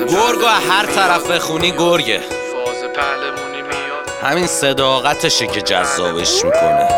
گرگ و هر طرف بخونی گرگه. همین صداقتشه که جذابش میکنه.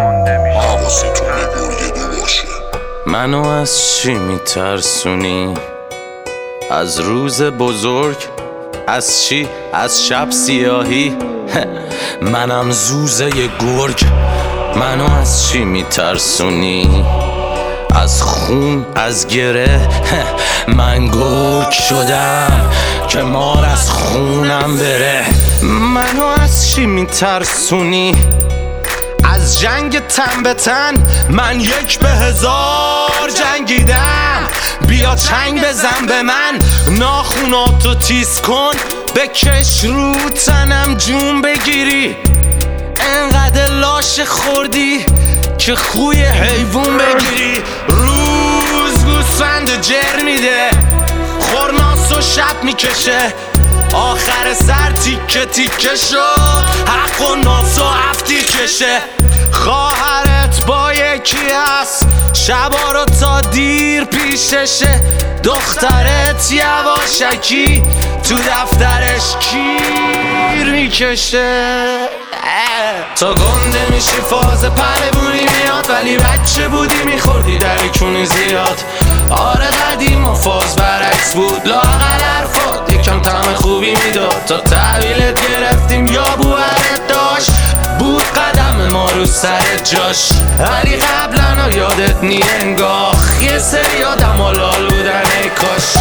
منو از چی میترسونی؟ از روز بزرگ؟ از چی؟ از شب سیاهی؟ منم زوزه گرگ. منو از چی میترسونی؟ از خون؟ از گره؟ من گرگ شدم که مار از خونم بره. منو از چی میترسونی؟ از جنگ تن به تن؟ من 1 به 1000 جنگیدم. بیا چنگ بزن به من، ناخوناتو تیز کن، بکش رو تنم جون بگیری. انقدر لاش خوردی که خوی حیوون بگیری. روز گوسفند جر میده، خورناس و شب میکشه، آخر سر تیکه تیکه شد، حق و ناس و هفتی کشه. خواهرت با یکی هست، شبا رو تا دیر پیششه. دخترت یواشکی تو دفترش کیر میکشه. تو گنده میشی فاز پروونی میاد، ولی بچه بودی میخوردی درکونی زیاد. آره قدیم و فاز برعکس بود، لااقل حرفات یکم طعم خوبی میداد. تا تحویلت گرفتیم یا بوهرت داشت، بود قدم ما رو سر جاش. ولی قبلا یادت نی انگاه، یه سری آدم ها لال بودن ای کاش.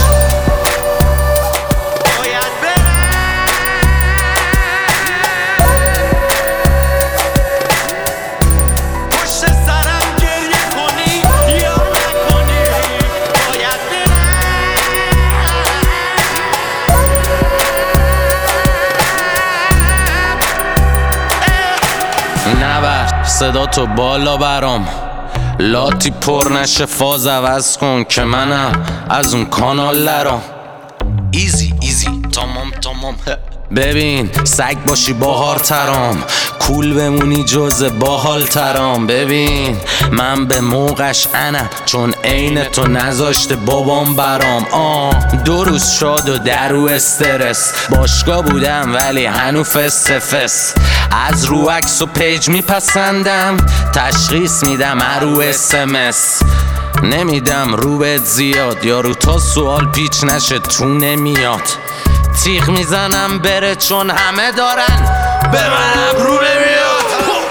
نبر صدا تو بالا برام، لاتی پر نشه فاز عوض کن که منم از اون کانال لرام. ایزی ایزی تمام تمام. ببین سگ باشی باهار ترام، کول بمونی جز باحال ترام. ببین من به موقعش انم، چون عین تو نذاشته بابام برام. 2 روز شاد و درو استرس، باشگاه بودم ولی هنو فس فس. از رو عکس و پیج میپسندم، تشخیص میدم رو اسمس. نمیدم رو بهت زیاد، یارو تا سوال پیچ نشه تو نمیاد. تیغ میزنم بره چون همه دارن، به منم رو نمیاد.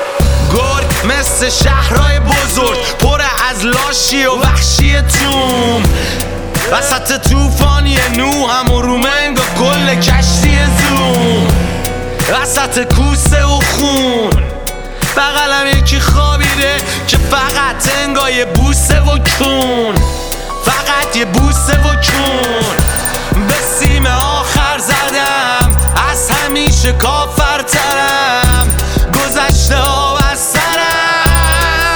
گرگ مثل شهرهای بزرگ، پر از لاشی و وحشی توم. وسط توفانی نوحم و رومنگ و کل کشتی زوم. وسط کوسه و خون بغلم یکی خوابیده که فقط انگای بوسه و کون. فقط یه بوسه و کون. به سیم آخر زدم، از همیشه کافرترم. گذشته ها و سرم،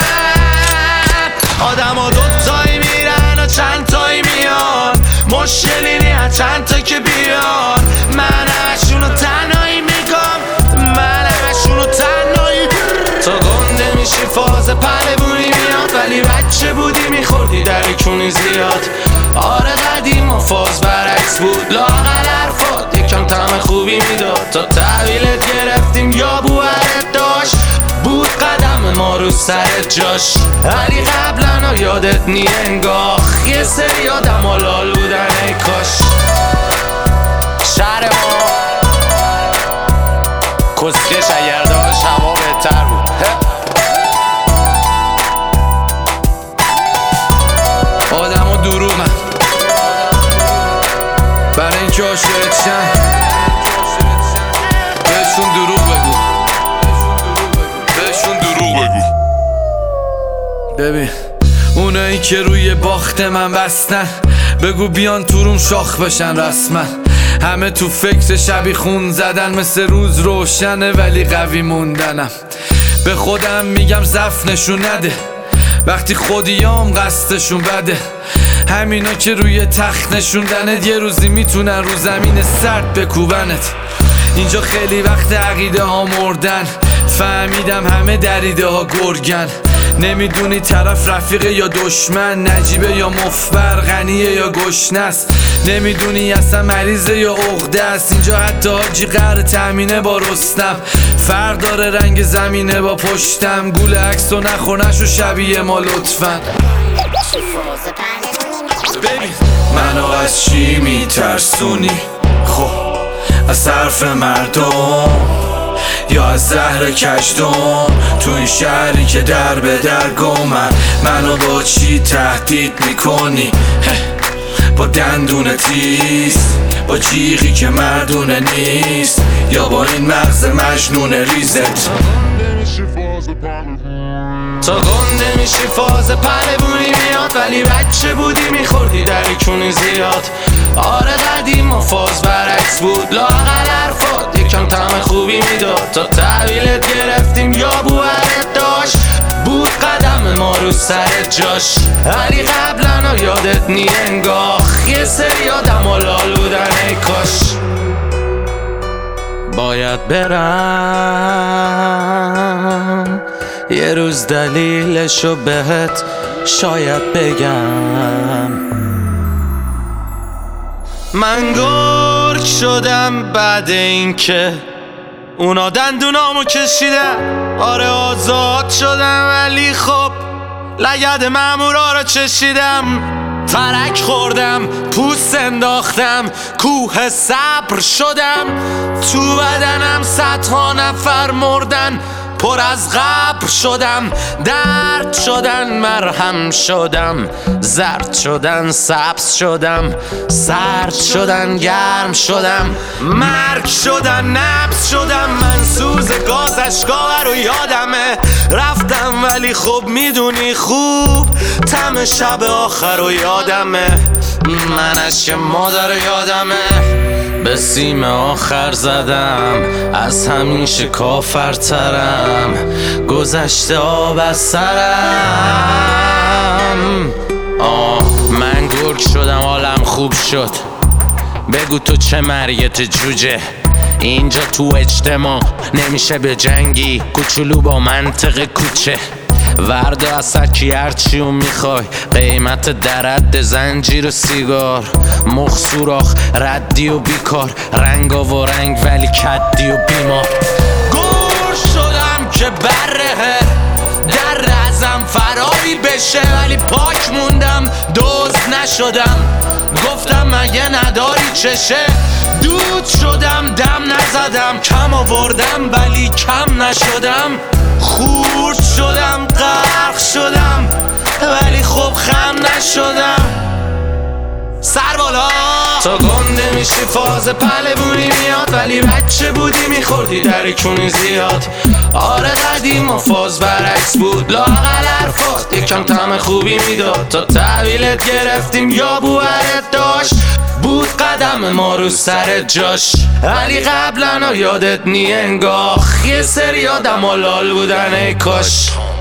آدم ها 2 تایی میرن و چند تایی میان. مشکلی نی چند تا که بیان. من همشونو تنهایی میگم، من همشونو تنهایی. تو گنده میشی فاز پروونی میاد، ولی بچه بودی میخوردی درکونی زیاد. آره قدیم و فاز برعکس بود، لااقل حرفات یکم طعم خوبی میداد. تا تحویلت گرفتیم یا بوهرت داشت، بود قدم ما رو سر جاش. ولی قبلا یادت نی انگاه، یه سری آدم ها لال بودن ای کاش. شهر ما کسکش اگر داشت هوا بهتر بود. آدم ها دروغن برای اینکه عاشقت شن، بهشون دروغ بگو، بهشون دروغ بگو. ببین اونایی که روی باخت من بستن، بگو بیان تو روم شاخ بشن رسما. همه تو فکر شبی خون زدن، مثل روز روشنه ولی قوی موندنم. به خودم میگم ضعف نشون نده، وقتی خودیام قصدشون بده. همینا که روی تخت نشوندنت، یه روزی میتونن رو زمین سرد بکوبنت. اینجا خیلی وقت عقیده ها مردن، فهمیدم همه دریده ها گرگن، نمیدونی طرف رفیقه یا دشمن، نجیبه یا مفبر، غنیه یا گشنست، نمیدونی اصلا مریضه یا عقده است. اینجا حتی حاجی قهر تأمینه با رستم، فرق داره رنگ زمینه با پشتم. گول عکس و نخور نشو شبیه ما لطفا. منو از چی میترسونی؟ خب از حرف مردم یا از زهر کشدم؟ تو این شهری که در به در گمن، منو با چی تهدید میکنی؟ با دندون تیز، با جیغی که مردونه نیست، یا با این مغز مجنون ریزت؟ تا گنده میشی فاز پلبونی میاد، ولی بچه بودی میخوردی دریکونی زیاد. آره قدیم و فاز برعکس بود، لااقل حرفات یکم طعم خوبی میداد. تا تحویلت گرفتیم یا بوهرت داشت، بود قدم ما رو سر جاش. ولی قبلا یادت نی انگاه، یه سری آدم و لال بودن ای کاش. باید برم یه روز دلیلشو بهت شاید بگم. من گرگ شدم بعد این که اونا دندونامو کشیدن. آره آزاد شدم ولی خب لگد مامورا رو چشیدم. ترک خوردم، پوست انداختم، کوه صبر شدم. تو بدنم صدها نفر مردن، پر از قبر شدم. درد شدن مرهم شدم، زرد شدن سبز شدم، سرد شدن گرم شدم، مرگ شدن نبض شدم. من سوز گاز اشکا رو یادمه، رفتم ولی خب میدونی خوب طعم شب آخر رو یادمه. من اشک مادر یادمه، به سیم آخر زدم، از همیشه کافرترم، گذشته آب از سرم. من گرگ شدم حالم خوب شد، بگو تو چه مریت جوجه. اینجا تو اجتماع نمیشه به جنگی، کوچولو با منطق کوچه. وردا از سکی هرچیو میخوای، قیمت درد زنجیر و سیگار، مخ سوراخ ردی و بیکار، رنگا و رنگ ولی کدی و بیمار. گور شدم که بره در ازم فراری بشه، ولی پاک موندم دزد نشدم. گفتم مگه نداری چشه؟ دود شدم دم نزدم، کم آوردم ولی کم نشدم. خورد شدم غرق شدم ولی خب خم نشدم. سر بالا تا گنده میشی فاز پلبونی میاد، ولی بچه بودی میخوردی دریکونی زیاد. آره قدیم و فاز برعکس بود، لااقل حرفات یکم طعم خوبی میداد. تا تحویلت گرفتیم یا بوهرت داشت، بود قدم ما رو سر جاش. ولی قبلا یادت نی انگاه، یه سری آدم و لال بودن ای کاش.